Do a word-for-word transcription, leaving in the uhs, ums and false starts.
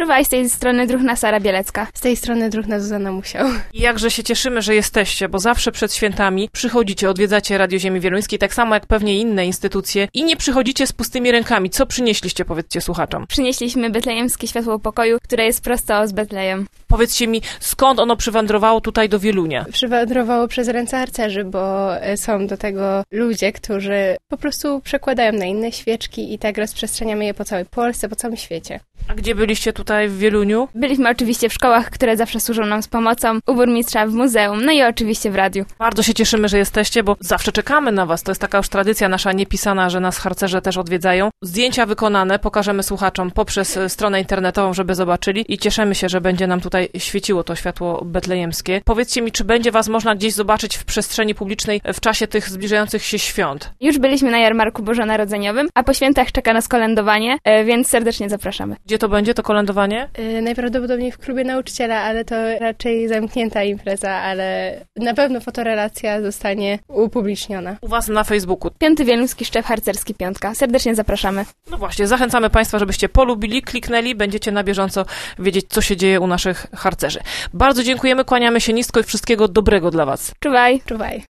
Czuwaj, z tej strony Druhna Sara Bielecka. Z tej strony Druhna Zuzanna Musiał. I jakże się cieszymy, że jesteście, bo zawsze przed świętami przychodzicie, odwiedzacie Radio Ziemi Wieluńskiej, tak samo jak pewnie inne instytucje i nie przychodzicie z pustymi rękami. Co przynieśliście, powiedzcie słuchaczom? Przynieśliśmy betlejemskie światło pokoju, które jest prosto z Betlejem. Powiedzcie mi, skąd ono przywędrowało tutaj do Wielunia? Przywędrowało przez ręce harcerzy, bo są do tego ludzie, którzy po prostu przekładają na inne świeczki i tak rozprzestrzeniamy je po całej Polsce, po całym świecie. A gdzie byliście tutaj w Wieluniu? Byliśmy oczywiście w szkołach, które zawsze służą nam z pomocą, u burmistrza, w muzeum, no i oczywiście w radiu. Bardzo się cieszymy, że jesteście, bo zawsze czekamy na was. To jest taka już tradycja nasza niepisana, że nas harcerze też odwiedzają. Zdjęcia wykonane pokażemy słuchaczom poprzez stronę internetową, żeby zobaczyli i cieszymy się, że będzie nam tutaj świeciło to światło betlejemskie. Powiedzcie mi, czy będzie was można gdzieś zobaczyć w przestrzeni publicznej w czasie tych zbliżających się świąt? Już byliśmy na jarmarku bożonarodzeniowym, a po świętach czeka nas kolędowanie, więc serdecznie zapraszamy. Gdzie to będzie, to kolędowanie? Yy, najprawdopodobniej w klubie nauczyciela, ale to raczej zamknięta impreza, ale na pewno fotorelacja zostanie upubliczniona. U was na Facebooku. Piąty Wieluński Szczep Harcerski Piątka. Serdecznie zapraszamy. No właśnie, zachęcamy państwa, żebyście polubili, kliknęli, będziecie na bieżąco wiedzieć, co się dzieje u naszych harcerzy. Bardzo dziękujemy, kłaniamy się nisko i wszystkiego dobrego dla was. Czuwaj. Czuwaj.